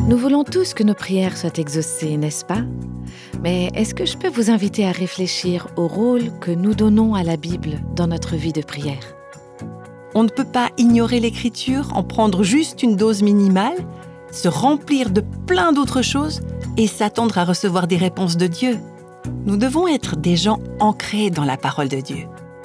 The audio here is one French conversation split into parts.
Nous voulons tous que nos prières soient exaucées, n'est-ce pas ? Mais est-ce que je peux vous inviter à réfléchir au rôle que nous donnons à la Bible dans notre vie de prière ? On ne peut pas ignorer l'Écriture, en prendre juste une dose minimale, se remplir de plein d'autres choses et s'attendre à recevoir des réponses de Dieu. Nous devons être des gens ancrés dans la parole de Dieu.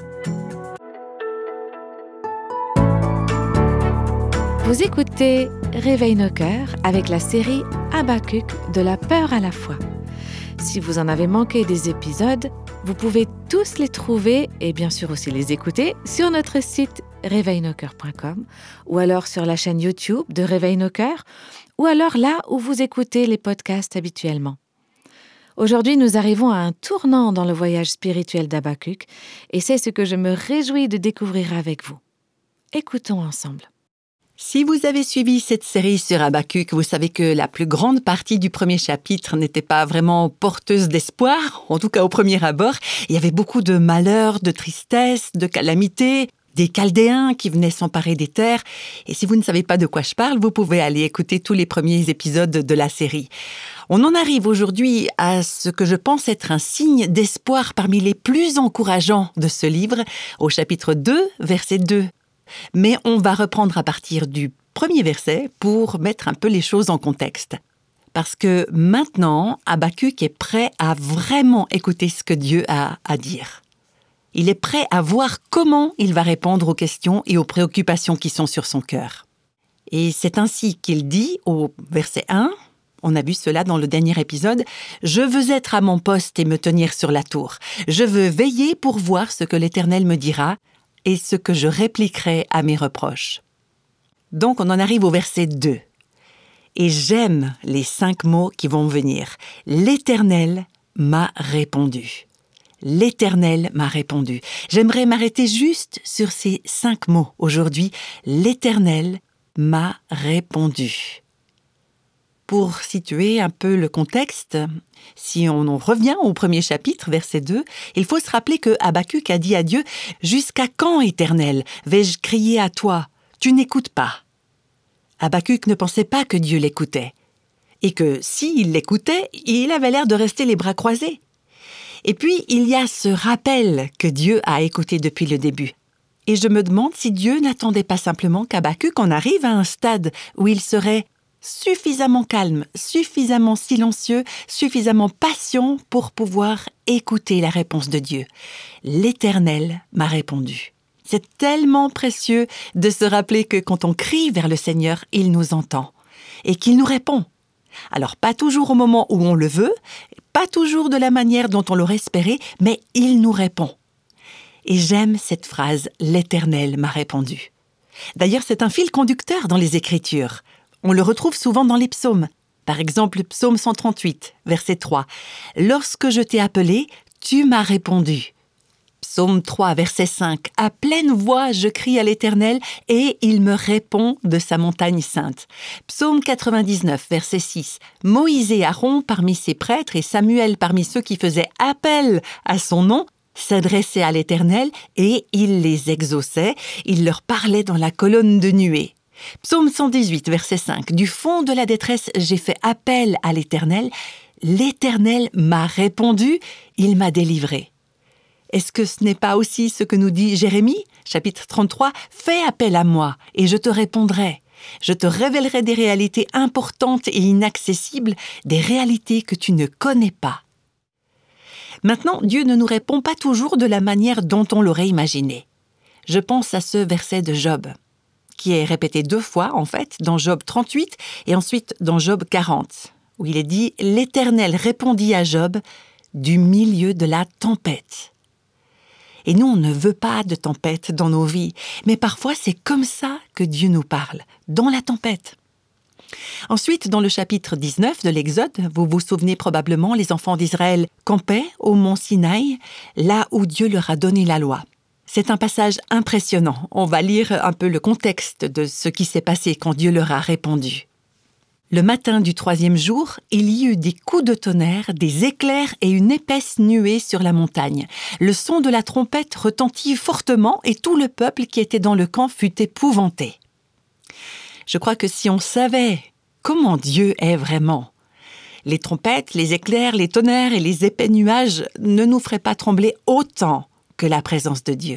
Vous écoutez Réveille nos cœurs avec la série Habakkuk de la peur à la foi. Si vous en avez manqué des épisodes, vous pouvez tous les trouver et bien sûr aussi les écouter sur notre site réveillenocœurs.com ou alors sur la chaîne YouTube de Réveille nos cœurs ou alors là où vous écoutez les podcasts habituellement. Aujourd'hui, nous arrivons à un tournant dans le voyage spirituel d'Habakkuk et c'est ce que je me réjouis de découvrir avec vous. Écoutons ensemble. Si vous avez suivi cette série sur Habakkuk, vous savez que la plus grande partie du premier chapitre n'était pas vraiment porteuse d'espoir, en tout cas au premier abord. Il y avait beaucoup de malheurs, de tristesse, de calamités, des Chaldéens qui venaient s'emparer des terres. Et si vous ne savez pas de quoi je parle, vous pouvez aller écouter tous les premiers épisodes de la série. On en arrive aujourd'hui à ce que je pense être un signe d'espoir parmi les plus encourageants de ce livre, au chapitre 2, verset 2. Mais on va reprendre à partir du premier verset pour mettre un peu les choses en contexte. Parce que maintenant, Habakkuk est prêt à vraiment écouter ce que Dieu a à dire. Il est prêt à voir comment il va répondre aux questions et aux préoccupations qui sont sur son cœur. Et c'est ainsi qu'il dit au verset 1, on a vu cela dans le dernier épisode, « Je veux être à mon poste et me tenir sur la tour. Je veux veiller pour voir ce que l'Éternel me dira et ce que je répliquerai à mes reproches. » Donc on en arrive au verset 2. Et j'aime les 5 mots qui vont venir. « L'Éternel m'a répondu. » L'Éternel m'a répondu. J'aimerais m'arrêter juste sur ces 5 mots aujourd'hui. L'Éternel m'a répondu. Pour situer un peu le contexte, si on en revient au premier chapitre, verset 2, il faut se rappeler que Habakkuk a dit à Dieu « Jusqu'à quand, Éternel, vais-je crier à toi? Tu n'écoutes pas. » Habakkuk ne pensait pas que Dieu l'écoutait. Et que s'il l'écoutait, il avait l'air de rester les bras croisés. Et puis, il y a ce rappel que Dieu a écouté depuis le début. Et je me demande si Dieu n'attendait pas simplement qu'Habakkuk en arrive à un stade où il serait suffisamment calme, suffisamment silencieux, suffisamment patient pour pouvoir écouter la réponse de Dieu. L'Éternel m'a répondu. C'est tellement précieux de se rappeler que quand on crie vers le Seigneur, il nous entend et qu'il nous répond. Alors, pas toujours au moment où on le veut, pas toujours de la manière dont on l'aurait espéré, mais il nous répond. Et j'aime cette phrase « L'Éternel m'a répondu ». D'ailleurs, c'est un fil conducteur dans les Écritures. On le retrouve souvent dans les psaumes. Par exemple, le psaume 138, verset 3. « Lorsque je t'ai appelé, tu m'as répondu. » Psaume 3, verset 5. « À pleine voix, je crie à l'Éternel et il me répond de sa montagne sainte. » Psaume 99, verset 6. « Moïse et Aaron parmi ses prêtres et Samuel parmi ceux qui faisaient appel à son nom s'adressaient à l'Éternel et il les exauçait. Il leur parlait dans la colonne de nuée. » Psaume 118, verset 5. « Du fond de la détresse, j'ai fait appel à l'Éternel. L'Éternel m'a répondu, il m'a délivré. » Est-ce que ce n'est pas aussi ce que nous dit Jérémie, chapitre 33 ? « Fais appel à moi et je te répondrai. Je te révélerai des réalités importantes et inaccessibles, des réalités que tu ne connais pas. » Maintenant, Dieu ne nous répond pas toujours de la manière dont on l'aurait imaginé. Je pense à ce verset de Job, qui est répété 2 fois, en fait, dans Job 38 et ensuite dans Job 40, où il est dit « L'Éternel répondit à Job du milieu de la tempête. » Et nous, on ne veut pas de tempête dans nos vies, mais parfois c'est comme ça que Dieu nous parle, dans la tempête. Ensuite, dans le chapitre 19 de l'Exode, vous vous souvenez probablement, les enfants d'Israël campaient au mont Sinaï, là où Dieu leur a donné la loi. C'est un passage impressionnant. On va lire un peu le contexte de ce qui s'est passé quand Dieu leur a répondu. Le matin du 3e jour, il y eut des coups de tonnerre, des éclairs et une épaisse nuée sur la montagne. Le son de la trompette retentit fortement et tout le peuple qui était dans le camp fut épouvanté. Je crois que si on savait comment Dieu est vraiment. Les trompettes, les éclairs, les tonnerres et les épais nuages ne nous feraient pas trembler autant que la présence de Dieu.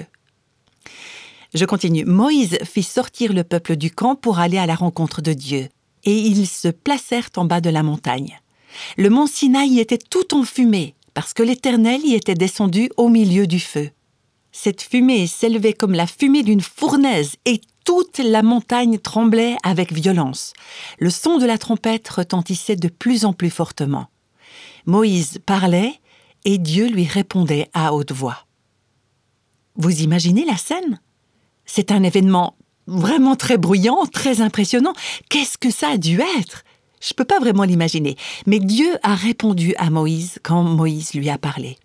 Je continue. Moïse fit sortir le peuple du camp pour aller à la rencontre de Dieu, et ils se placèrent en bas de la montagne. Le mont Sinaï était tout en fumée, parce que l'Éternel y était descendu au milieu du feu. Cette fumée s'élevait comme la fumée d'une fournaise, et toute la montagne tremblait avec violence. Le son de la trompette retentissait de plus en plus fortement. Moïse parlait, et Dieu lui répondait à haute voix. Vous imaginez la scène ? C'est un événement vraiment très bruyant, très impressionnant. Qu'est-ce que ça a dû être ? Je ne peux pas vraiment l'imaginer. Mais Dieu a répondu à Moïse quand Moïse lui a parlé.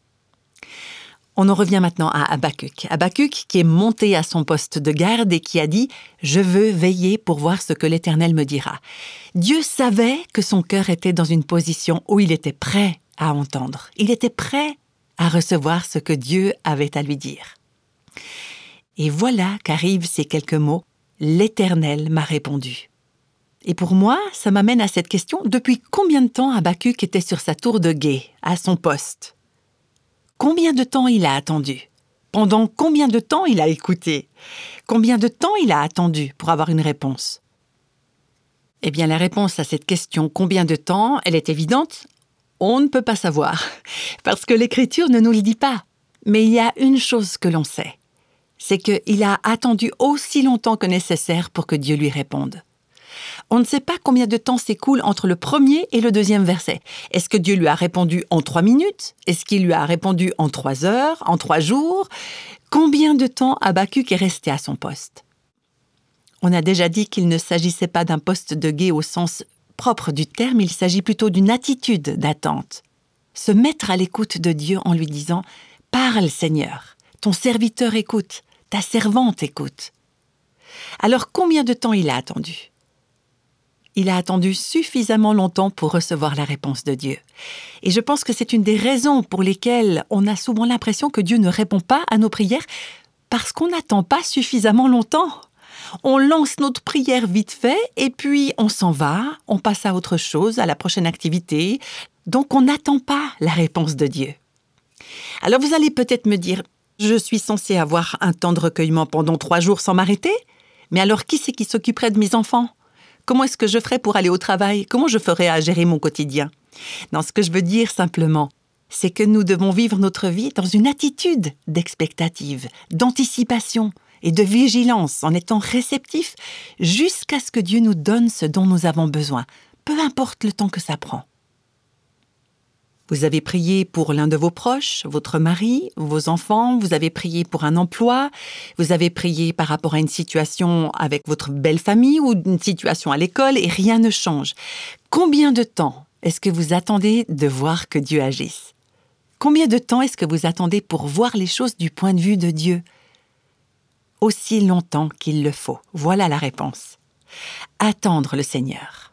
On en revient maintenant à Habacuc. Habacuc qui est monté à son poste de garde et qui a dit « Je veux veiller pour voir ce que l'Éternel me dira ». Dieu savait que son cœur était dans une position où il était prêt à entendre. Il était prêt à recevoir ce que Dieu avait à lui dire. Et voilà qu'arrivent ces quelques mots « L'Éternel m'a répondu ». Et pour moi, ça m'amène à cette question, depuis combien de temps Habacuc était sur sa tour de guet, à son poste ? Combien de temps il a attendu ? Pendant combien de temps il a écouté ? Combien de temps il a attendu pour avoir une réponse ? Eh bien, la réponse à cette question « combien de temps ?» elle est évidente. On ne peut pas savoir, parce que l'Écriture ne nous le dit pas. Mais il y a une chose que l'on sait, c'est qu'il a attendu aussi longtemps que nécessaire pour que Dieu lui réponde. On ne sait pas combien de temps s'écoule entre le premier et le deuxième verset. Est-ce que Dieu lui a répondu en 3 minutes ? Est-ce qu'il lui a répondu en 3 heures, en 3 jours ? Combien de temps Habacuc est resté à son poste ? On a déjà dit qu'il ne s'agissait pas d'un poste de guet au sens propre du terme, il s'agit plutôt d'une attitude d'attente. Se mettre à l'écoute de Dieu en lui disant « Parle Seigneur, ton serviteur écoute, ta servante écoute ». Alors combien de temps il a attendu ? Il a attendu suffisamment longtemps pour recevoir la réponse de Dieu. Et je pense que c'est une des raisons pour lesquelles on a souvent l'impression que Dieu ne répond pas à nos prières, parce qu'on n'attend pas suffisamment longtemps. On lance notre prière vite fait, et puis on s'en va, on passe à autre chose, à la prochaine activité. Donc on n'attend pas la réponse de Dieu. Alors vous allez peut-être me dire, je suis censée avoir un temps de recueillement pendant 3 jours sans m'arrêter ? Mais alors qui c'est qui s'occuperait de mes enfants ? Comment est-ce que je ferais pour aller au travail ? Comment je ferais à gérer mon quotidien ? Non, ce que je veux dire simplement, c'est que nous devons vivre notre vie dans une attitude d'expectative, d'anticipation et de vigilance, en étant réceptifs jusqu'à ce que Dieu nous donne ce dont nous avons besoin, peu importe le temps que ça prend. Vous avez prié pour l'un de vos proches, votre mari, vos enfants, vous avez prié pour un emploi, vous avez prié par rapport à une situation avec votre belle famille ou une situation à l'école et rien ne change. Combien de temps est-ce que vous attendez de voir que Dieu agisse ? Combien de temps est-ce que vous attendez pour voir les choses du point de vue de Dieu ? Aussi longtemps qu'il le faut. Voilà la réponse. Attendre le Seigneur.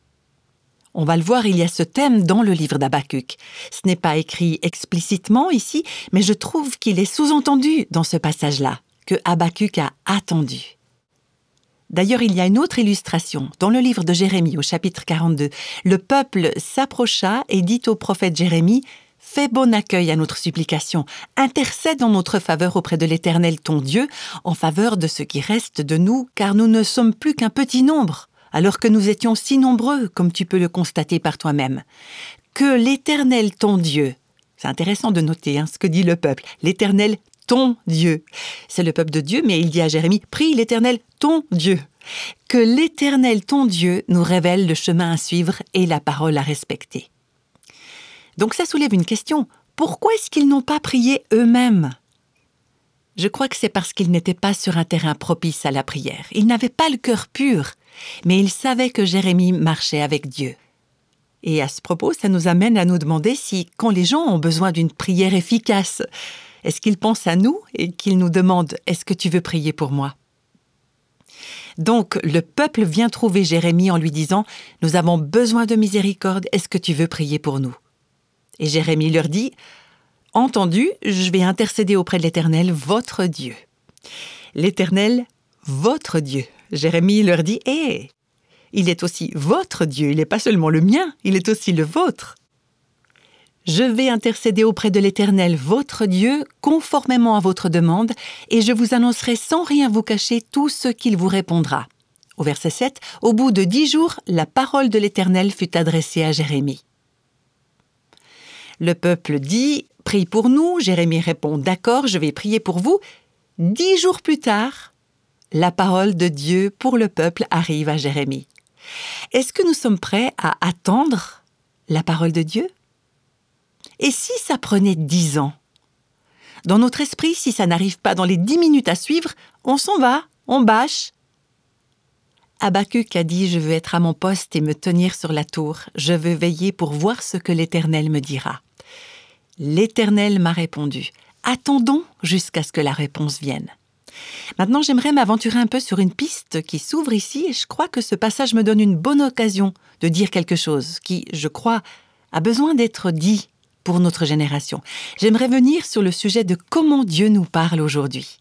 On va le voir, il y a ce thème dans le livre d'Habacuc. Ce n'est pas écrit explicitement ici, mais je trouve qu'il est sous-entendu dans ce passage-là, que Habacuc a attendu. D'ailleurs, il y a une autre illustration dans le livre de Jérémie au chapitre 42. Le peuple s'approcha et dit au prophète Jérémie « Fais bon accueil à notre supplication, intercède en notre faveur auprès de l'Éternel ton Dieu, en faveur de ce qui reste de nous, car nous ne sommes plus qu'un petit nombre. » alors que nous étions si nombreux, comme tu peux le constater par toi-même. Que l'Éternel, ton Dieu, c'est intéressant de noter ce que dit le peuple, l'Éternel, ton Dieu. C'est le peuple de Dieu, mais il dit à Jérémie, prie l'Éternel, ton Dieu. Que l'Éternel, ton Dieu, nous révèle le chemin à suivre et la parole à respecter. Donc ça soulève une question, pourquoi est-ce qu'ils n'ont pas prié eux-mêmes ? Je crois que c'est parce qu'ils n'étaient pas sur un terrain propice à la prière. Ils n'avaient pas le cœur pur, mais ils savaient que Jérémie marchait avec Dieu. Et à ce propos, ça nous amène à nous demander si, quand les gens ont besoin d'une prière efficace, est-ce qu'ils pensent à nous et qu'ils nous demandent « Est-ce que tu veux prier pour moi ?» Donc, le peuple vient trouver Jérémie en lui disant « Nous avons besoin de miséricorde, est-ce que tu veux prier pour nous ?» Et Jérémie leur dit « Entendu, je vais intercéder auprès de l'Éternel, votre Dieu. » L'Éternel, votre Dieu. Jérémie leur dit « Hé, Il est aussi votre Dieu, il n'est pas seulement le mien, il est aussi le vôtre. Je vais intercéder auprès de l'Éternel, votre Dieu, conformément à votre demande, et je vous annoncerai sans rien vous cacher tout ce qu'il vous répondra. Au verset 7, au bout de 10 jours, la parole de l'Éternel fut adressée à Jérémie. Le peuple dit « Prie pour nous », Jérémie répond « D'accord, je vais prier pour vous ». 10 jours plus tard, la parole de Dieu pour le peuple arrive à Jérémie. Est-ce que nous sommes prêts à attendre la parole de Dieu? Et si ça prenait 10 ans? Dans notre esprit, si ça n'arrive pas dans les 10 minutes à suivre, on s'en va, on bâche. Habacuc a dit « Je veux être à mon poste et me tenir sur la tour. Je veux veiller pour voir ce que l'Éternel me dira. » L'Éternel m'a répondu. Attendons jusqu'à ce que la réponse vienne. Maintenant, j'aimerais m'aventurer un peu sur une piste qui s'ouvre ici et je crois que ce passage me donne une bonne occasion de dire quelque chose qui, je crois, a besoin d'être dit pour notre génération. J'aimerais venir sur le sujet de comment Dieu nous parle aujourd'hui.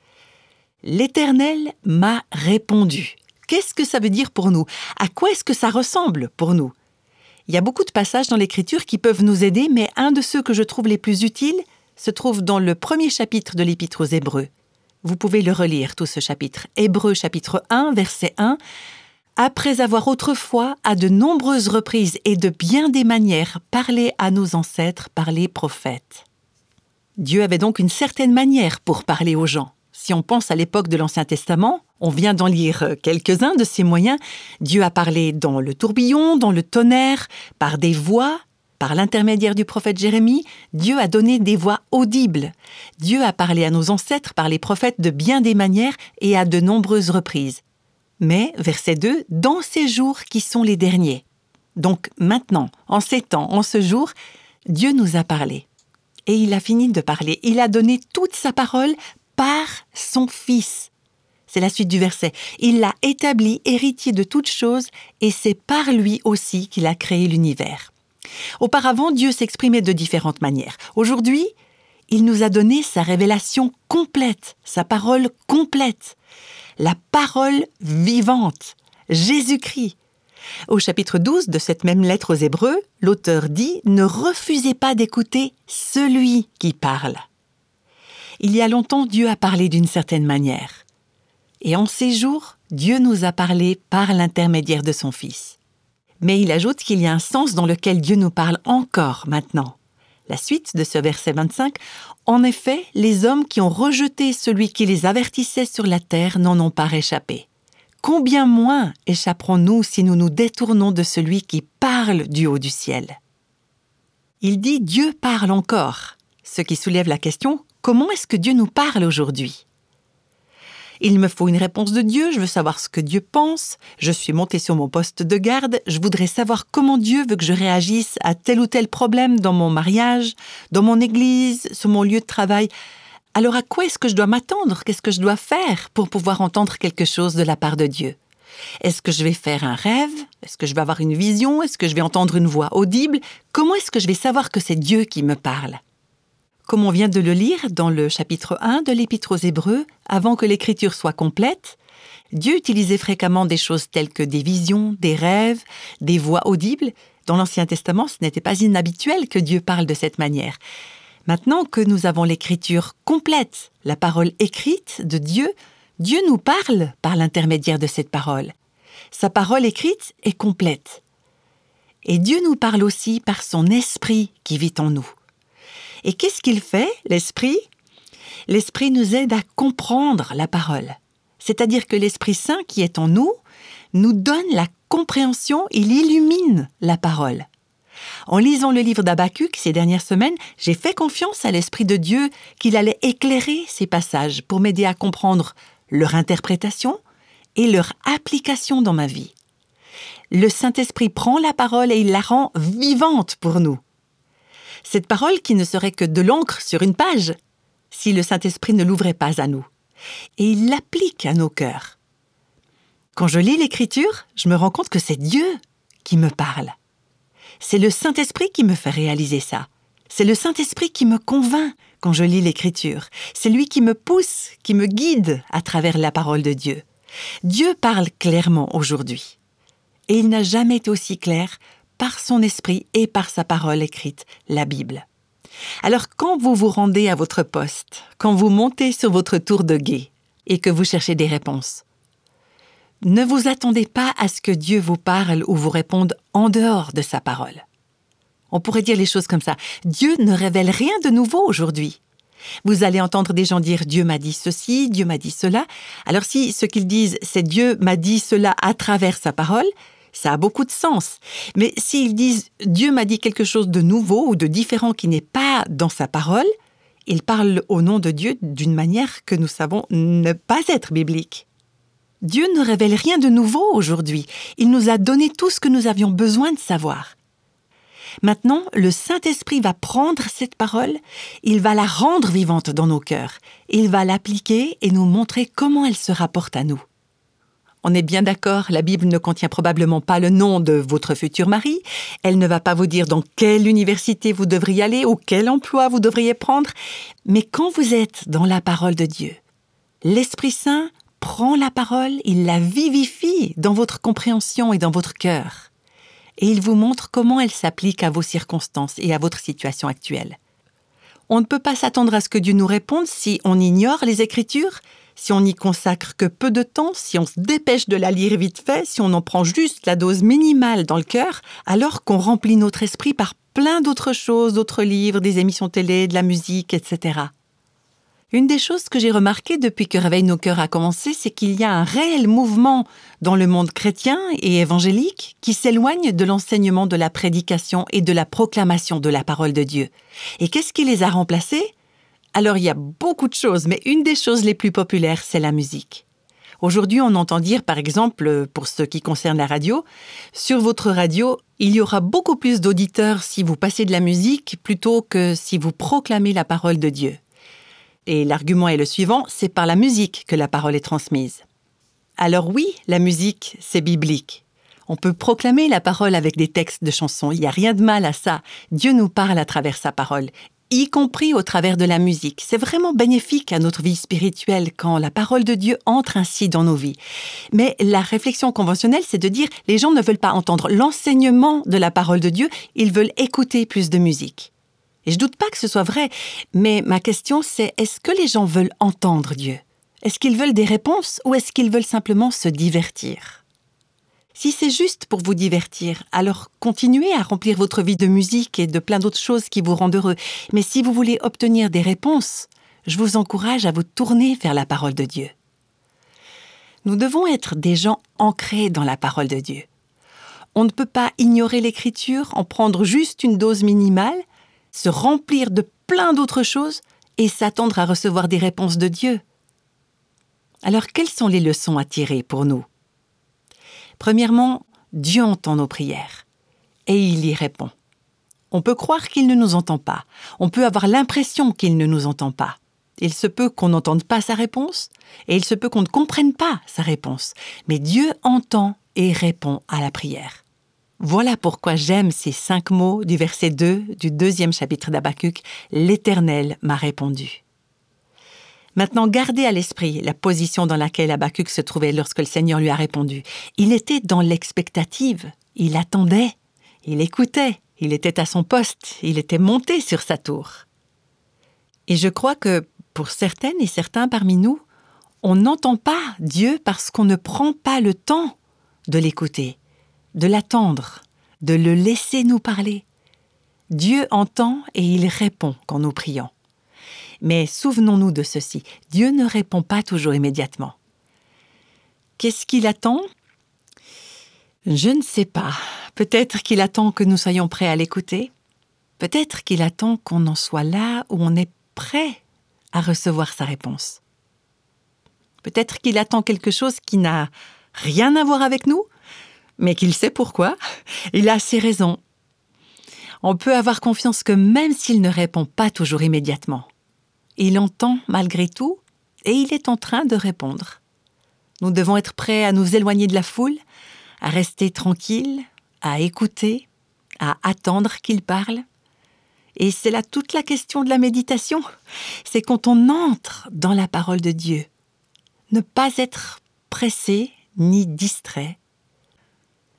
L'Éternel m'a répondu. Qu'est-ce que ça veut dire pour nous? À quoi est-ce que ça ressemble pour nous? Il y a beaucoup de passages dans l'Écriture qui peuvent nous aider, mais un de ceux que je trouve les plus utiles se trouve dans le premier chapitre de l'Épître aux Hébreux. Vous pouvez le relire, tout ce chapitre. Hébreux chapitre 1, verset 1. « Après avoir autrefois, à de nombreuses reprises et de bien des manières, parlé à nos ancêtres par les prophètes. » Dieu avait donc une certaine manière pour parler aux gens. Si on pense à l'époque de l'Ancien Testament, on vient d'en lire quelques-uns de ces moyens. Dieu a parlé dans le tourbillon, dans le tonnerre, par des voix. Par l'intermédiaire du prophète Jérémie, Dieu a donné des voix audibles. Dieu a parlé à nos ancêtres par les prophètes de bien des manières et à de nombreuses reprises. Mais, verset 2, dans ces jours qui sont les derniers. Donc maintenant, en ces temps, en ce jour, Dieu nous a parlé. Et il a fini de parler. Il a donné toute sa parole par son Fils. C'est la suite du verset. Il l'a établi héritier de toutes choses et c'est par lui aussi qu'il a créé l'univers. Auparavant, Dieu s'exprimait de différentes manières. Aujourd'hui, il nous a donné sa révélation complète, sa parole complète, la parole vivante, Jésus-Christ. Au chapitre 12 de cette même lettre aux Hébreux, l'auteur dit « Ne refusez pas d'écouter celui qui parle ». Il y a longtemps, Dieu a parlé d'une certaine manière. Et en ces jours, Dieu nous a parlé par l'intermédiaire de son Fils. Mais il ajoute qu'il y a un sens dans lequel Dieu nous parle encore maintenant. La suite de ce verset 25, « En effet, les hommes qui ont rejeté celui qui les avertissait sur la terre n'en ont pas réchappé. Combien moins échapperons-nous si nous nous détournons de celui qui parle du haut du ciel ?» Il dit « Dieu parle encore », ce qui soulève la question « Comment est-ce que Dieu nous parle aujourd'hui ?» Il me faut une réponse de Dieu, je veux savoir ce que Dieu pense, je suis montée sur mon poste de garde, je voudrais savoir comment Dieu veut que je réagisse à tel ou tel problème dans mon mariage, dans mon église, sur mon lieu de travail. Alors à quoi est-ce que je dois m'attendre? Qu'est-ce que je dois faire pour pouvoir entendre quelque chose de la part de Dieu? Est-ce que je vais faire un rêve? Est-ce que je vais avoir une vision? Est-ce que je vais entendre une voix audible? Comment est-ce que je vais savoir que c'est Dieu qui me parle? Comme on vient de le lire dans le chapitre 1 de l'Épître aux Hébreux, avant que l'Écriture soit complète, Dieu utilisait fréquemment des choses telles que des visions, des rêves, des voix audibles. Dans l'Ancien Testament, ce n'était pas inhabituel que Dieu parle de cette manière. Maintenant que nous avons l'Écriture complète, la parole écrite de Dieu, Dieu nous parle par l'intermédiaire de cette parole. Sa parole écrite est complète. Et Dieu nous parle aussi par son esprit qui vit en nous. Et qu'est-ce qu'il fait, l'Esprit? L'Esprit nous aide à comprendre la parole. C'est-à-dire que l'Esprit Saint qui est en nous donne la compréhension, il illumine la parole. En lisant le livre d'Habacuc ces dernières semaines, j'ai fait confiance à l'Esprit de Dieu qu'il allait éclairer ces passages pour m'aider à comprendre leur interprétation et leur application dans ma vie. Le Saint-Esprit prend la parole et il la rend vivante pour nous. Cette parole qui ne serait que de l'encre sur une page, si le Saint-Esprit ne l'ouvrait pas à nous. Et il l'applique à nos cœurs. Quand je lis l'Écriture, je me rends compte que c'est Dieu qui me parle. C'est le Saint-Esprit qui me fait réaliser ça. C'est le Saint-Esprit qui me convainc quand je lis l'Écriture. C'est lui qui me pousse, qui me guide à travers la parole de Dieu. Dieu parle clairement aujourd'hui. et il n'a jamais été aussi clair par son esprit et par sa parole écrite, la Bible. Alors quand vous vous rendez à votre poste, quand vous montez sur votre tour de guet et que vous cherchez des réponses, ne vous attendez pas à ce que Dieu vous parle ou vous réponde en dehors de sa parole. On pourrait dire les choses comme ça. Dieu ne révèle rien de nouveau aujourd'hui. Vous allez entendre des gens dire « Dieu m'a dit ceci, Dieu m'a dit cela ». Alors si ce qu'ils disent c'est « Dieu m'a dit cela à travers sa parole », ça a beaucoup de sens. Mais s'ils disent « Dieu m'a dit quelque chose de nouveau ou de différent qui n'est pas dans sa parole », ils parlent au nom de Dieu d'une manière que nous savons ne pas être biblique. Dieu ne révèle rien de nouveau aujourd'hui. Il nous a donné tout ce que nous avions besoin de savoir. Maintenant, le Saint-Esprit va prendre cette parole, il va la rendre vivante dans nos cœurs. Il va l'appliquer et nous montrer comment elle se rapporte à nous. On est bien d'accord, la Bible ne contient probablement pas le nom de votre futur mari. Elle ne va pas vous dire dans quelle université vous devriez aller ou quel emploi vous devriez prendre. Mais quand vous êtes dans la parole de Dieu, l'Esprit Saint prend la parole, il la vivifie dans votre compréhension et dans votre cœur. Et il vous montre comment elle s'applique à vos circonstances et à votre situation actuelle. On ne peut pas s'attendre à ce que Dieu nous réponde si on ignore les Écritures, si on n'y consacre que peu de temps, si on se dépêche de la lire vite fait, si on en prend juste la dose minimale dans le cœur, alors qu'on remplit notre esprit par plein d'autres choses, d'autres livres, des émissions télé, de la musique, etc. Une des choses que j'ai remarquées depuis que Réveille nos cœurs a commencé, c'est qu'il y a un réel mouvement dans le monde chrétien et évangélique qui s'éloigne de l'enseignement de la prédication et de la proclamation de la parole de Dieu. Et qu'est-ce qui les a remplacés ? Alors, il y a beaucoup de choses, mais une des choses les plus populaires, c'est la musique. Aujourd'hui, on entend dire, par exemple, pour ce qui concerne la radio, sur votre radio, il y aura beaucoup plus d'auditeurs si vous passez de la musique plutôt que si vous proclamez la parole de Dieu. Et l'argument est le suivant, c'est par la musique que la parole est transmise. Alors oui, la musique, c'est biblique. On peut proclamer la parole avec des textes de chansons, il n'y a rien de mal à ça. Dieu nous parle à travers sa parole, y compris au travers de la musique. C'est vraiment bénéfique à notre vie spirituelle quand la parole de Dieu entre ainsi dans nos vies. Mais la réflexion conventionnelle, c'est de dire les gens ne veulent pas entendre l'enseignement de la parole de Dieu, ils veulent écouter plus de musique. Et je doute pas que ce soit vrai, mais ma question c'est, est-ce que les gens veulent entendre Dieu ? Est-ce qu'ils veulent des réponses ou est-ce qu'ils veulent simplement se divertir ? Si c'est juste pour vous divertir, alors continuez à remplir votre vie de musique et de plein d'autres choses qui vous rendent heureux. Mais si vous voulez obtenir des réponses, je vous encourage à vous tourner vers la parole de Dieu. Nous devons être des gens ancrés dans la parole de Dieu. On ne peut pas ignorer l'Écriture, en prendre juste une dose minimale, se remplir de plein d'autres choses et s'attendre à recevoir des réponses de Dieu. Alors, quelles sont les leçons à tirer pour nous ? Premièrement, Dieu entend nos prières et il y répond. On peut croire qu'il ne nous entend pas. On peut avoir l'impression qu'il ne nous entend pas. Il se peut qu'on n'entende pas sa réponse et il se peut qu'on ne comprenne pas sa réponse. Mais Dieu entend et répond à la prière. Voilà pourquoi j'aime ces 5 mots du verset 2 du 2e chapitre d'Habakkuk. « L'Éternel m'a répondu ». Maintenant, gardez à l'esprit la position dans laquelle Habakkuk se trouvait lorsque le Seigneur lui a répondu. Il était dans l'expectative, il attendait, il écoutait, il était à son poste, il était monté sur sa tour. Et je crois que pour certaines et certains parmi nous, on n'entend pas Dieu parce qu'on ne prend pas le temps de l'écouter, de l'attendre, de le laisser nous parler. Dieu entend et il répond quand nous prions. Mais souvenons-nous de ceci, Dieu ne répond pas toujours immédiatement. Qu'est-ce qu'il attend ? Je ne sais pas. Peut-être qu'il attend que nous soyons prêts à l'écouter. Peut-être qu'il attend qu'on en soit là où on est prêt à recevoir sa réponse. Peut-être qu'il attend quelque chose qui n'a rien à voir avec nous, mais qu'il sait pourquoi. Il a ses raisons. On peut avoir confiance que même s'il ne répond pas toujours immédiatement, il entend malgré tout et il est en train de répondre. Nous devons être prêts à nous éloigner de la foule, à rester tranquilles, à écouter, à attendre qu'il parle. Et c'est là toute la question de la méditation. C'est quand on entre dans la parole de Dieu. Ne pas être pressé ni distrait.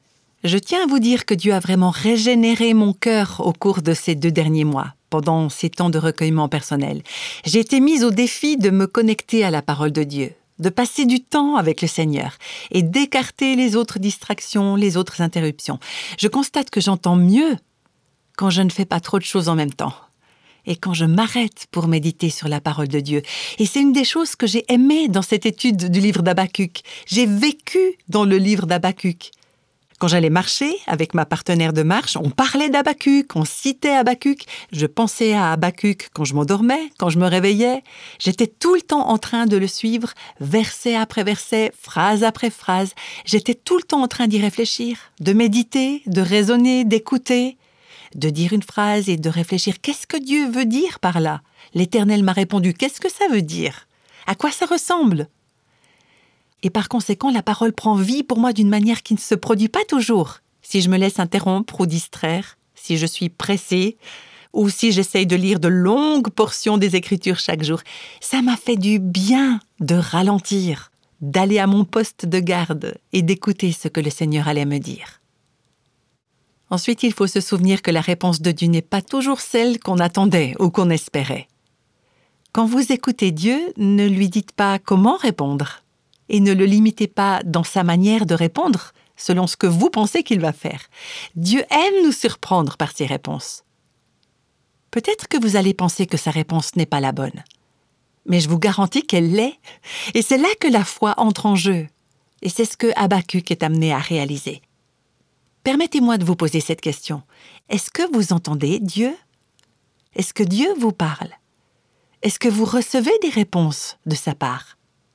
Je tiens à vous dire que Dieu a vraiment régénéré mon cœur au cours de ces 2 derniers mois, pendant ces temps de recueillement personnel. J'ai été mise au défi de me connecter à la parole de Dieu, de passer du temps avec le Seigneur et d'écarter les autres distractions, les autres interruptions. Je constate que j'entends mieux quand je ne fais pas trop de choses en même temps et quand je m'arrête pour méditer sur la parole de Dieu. Et c'est une des choses que j'ai aimées dans cette étude du livre d'Habakkuk. J'ai vécu dans le livre d'Habakkuk. Quand j'allais marcher avec ma partenaire de marche, on parlait d'Habakkuk, on citait Habakkuk. Je pensais à Habakkuk quand je m'endormais, quand je me réveillais. J'étais tout le temps en train de le suivre, verset après verset, phrase après phrase. J'étais tout le temps en train d'y réfléchir, de méditer, de raisonner, d'écouter, de dire une phrase et de réfléchir. Qu'est-ce que Dieu veut dire par là? L'Éternel m'a répondu. Qu'est-ce que ça veut dire? À quoi ça ressemble? Et par conséquent, la parole prend vie pour moi d'une manière qui ne se produit pas toujours. Si je me laisse interrompre ou distraire, si je suis pressée, ou si j'essaye de lire de longues portions des Écritures chaque jour, ça m'a fait du bien de ralentir, d'aller à mon poste de garde et d'écouter ce que le Seigneur allait me dire. Ensuite, il faut se souvenir que la réponse de Dieu n'est pas toujours celle qu'on attendait ou qu'on espérait. Quand vous écoutez Dieu, ne lui dites pas comment répondre. Et ne le limitez pas dans sa manière de répondre, selon ce que vous pensez qu'il va faire. Dieu aime nous surprendre par ses réponses. Peut-être que vous allez penser que sa réponse n'est pas la bonne. Mais je vous garantis qu'elle l'est. Et c'est là que la foi entre en jeu. Et c'est ce que Habakkuk est amené à réaliser. Permettez-moi de vous poser cette question. Est-ce que vous entendez Dieu? Est-ce que Dieu vous parle? Est-ce que vous recevez des réponses de sa part?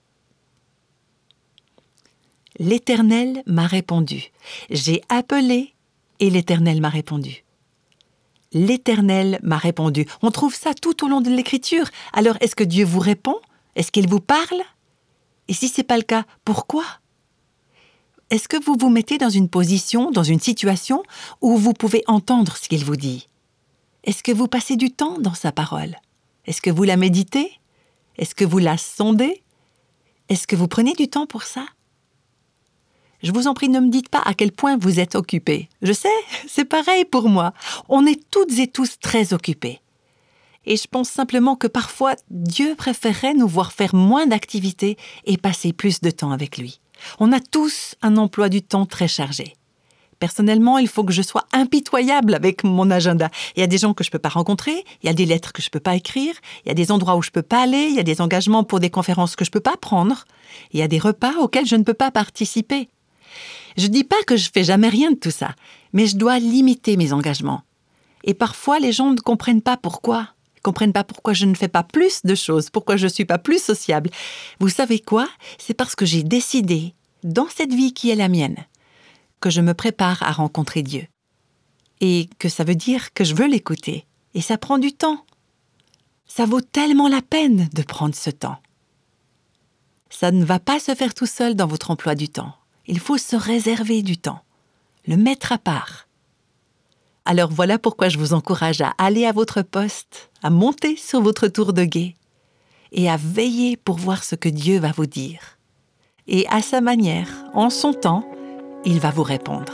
L'Éternel m'a répondu. J'ai appelé et l'Éternel m'a répondu. L'Éternel m'a répondu. On trouve ça tout au long de l'Écriture. Alors, est-ce que Dieu vous répond? Est-ce qu'il vous parle? Et si ce n'est pas le cas, pourquoi? Est-ce que vous vous mettez dans une position, dans une situation où vous pouvez entendre ce qu'il vous dit? Est-ce que vous passez du temps dans sa parole? Est-ce que vous la méditez? Est-ce que vous la sondez? Est-ce que vous prenez du temps pour ça? Je vous en prie, ne me dites pas à quel point vous êtes occupés. Je sais, c'est pareil pour moi. On est toutes et tous très occupés. Et je pense simplement que parfois, Dieu préférerait nous voir faire moins d'activités et passer plus de temps avec lui. On a tous un emploi du temps très chargé. Personnellement, il faut que je sois impitoyable avec mon agenda. Il y a des gens que je ne peux pas rencontrer, il y a des lettres que je ne peux pas écrire, il y a des endroits où je ne peux pas aller, il y a des engagements pour des conférences que je ne peux pas prendre, il y a des repas auxquels je ne peux pas participer. Je ne dis pas que je ne fais jamais rien de tout ça, mais je dois limiter mes engagements. Et parfois, les gens ne comprennent pas pourquoi. Ils ne comprennent pas pourquoi je ne fais pas plus de choses, pourquoi je ne suis pas plus sociable. Vous savez quoi? C'est parce que j'ai décidé, dans cette vie qui est la mienne, que je me prépare à rencontrer Dieu. Et que ça veut dire que je veux l'écouter. Et ça prend du temps. Ça vaut tellement la peine de prendre ce temps. Ça ne va pas se faire tout seul dans votre emploi du temps. Il faut se réserver du temps, le mettre à part. Alors voilà pourquoi je vous encourage à aller à votre poste, à monter sur votre tour de guet et à veiller pour voir ce que Dieu va vous dire. Et à sa manière, en son temps, il va vous répondre.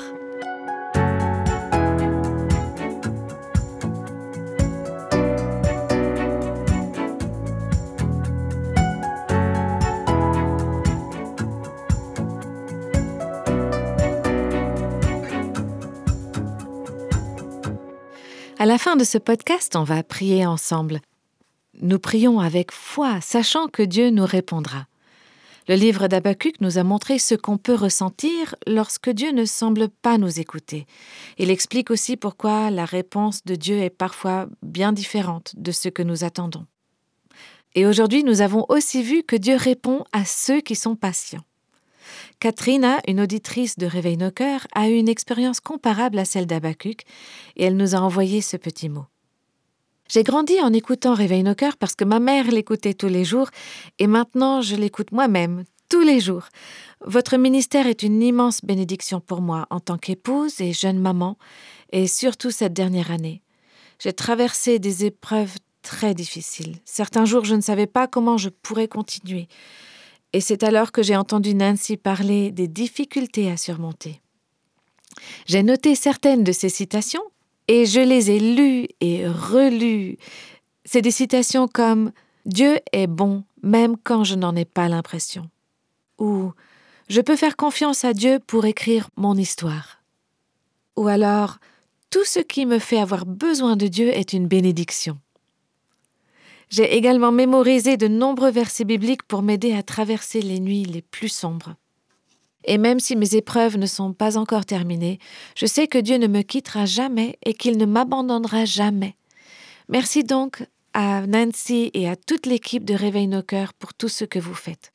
À la fin de ce podcast, on va prier ensemble. Nous prions avec foi, sachant que Dieu nous répondra. Le livre d'Habakkuk nous a montré ce qu'on peut ressentir lorsque Dieu ne semble pas nous écouter. Il explique aussi pourquoi la réponse de Dieu est parfois bien différente de ce que nous attendons. Et aujourd'hui, nous avons aussi vu que Dieu répond à ceux qui sont patients. Katrina, une auditrice de Réveille nos cœurs, a eu une expérience comparable à celle d'Habakkuk et elle nous a envoyé ce petit mot. J'ai grandi en écoutant Réveille nos cœurs parce que ma mère l'écoutait tous les jours et maintenant je l'écoute moi-même, tous les jours. Votre ministère est une immense bénédiction pour moi en tant qu'épouse et jeune maman et surtout cette dernière année. J'ai traversé des épreuves très difficiles. Certains jours, je ne savais pas comment je pourrais continuer. Et c'est alors que j'ai entendu Nancy parler des difficultés à surmonter. J'ai noté certaines de ces citations et je les ai lues et relues. C'est des citations comme « Dieu est bon même quand je n'en ai pas l'impression » ou « Je peux faire confiance à Dieu pour écrire mon histoire » ou alors « Tout ce qui me fait avoir besoin de Dieu est une bénédiction ». J'ai également mémorisé de nombreux versets bibliques pour m'aider à traverser les nuits les plus sombres. Et même si mes épreuves ne sont pas encore terminées, je sais que Dieu ne me quittera jamais et qu'il ne m'abandonnera jamais. Merci donc à Nancy et à toute l'équipe de Réveille nos cœurs pour tout ce que vous faites.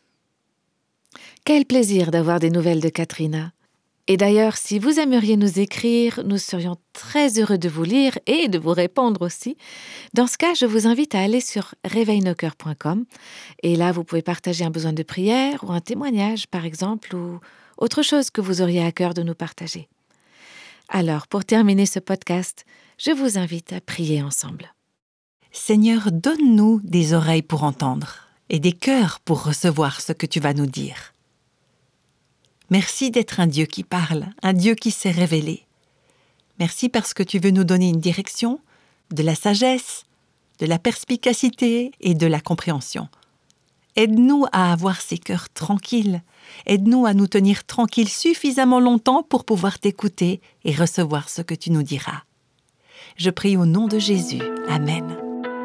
Quel plaisir d'avoir des nouvelles de Katrina. Et d'ailleurs, si vous aimeriez nous écrire, nous serions très heureux de vous lire et de vous répondre aussi. Dans ce cas, je vous invite à aller sur réveilnoscoeurs.com et là, vous pouvez partager un besoin de prière ou un témoignage, par exemple, ou autre chose que vous auriez à cœur de nous partager. Alors, pour terminer ce podcast, je vous invite à prier ensemble. Seigneur, donne-nous des oreilles pour entendre et des cœurs pour recevoir ce que tu vas nous dire. Merci d'être un Dieu qui parle, un Dieu qui s'est révélé. Merci parce que tu veux nous donner une direction, de la sagesse, de la perspicacité et de la compréhension. Aide-nous à avoir ces cœurs tranquilles. Aide-nous à nous tenir tranquilles suffisamment longtemps pour pouvoir t'écouter et recevoir ce que tu nous diras. Je prie au nom de Jésus. Amen.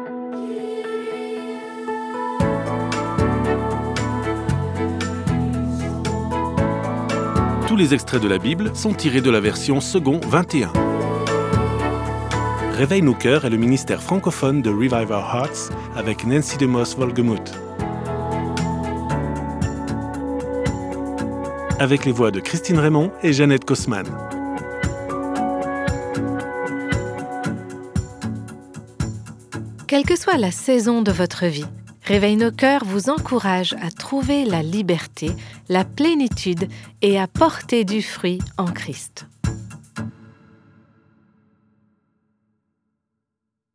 Tous les extraits de la Bible sont tirés de la version second 21. Réveille nos cœurs est le ministère francophone de Revive Our Hearts avec Nancy DeMoss Wolgemuth. Avec les voix de Christine Raymond et Jeannette Kosman. Quelle que soit la saison de votre vie, Réveille nos cœurs vous encourage à trouver la liberté, la plénitude et à porter du fruit en Christ.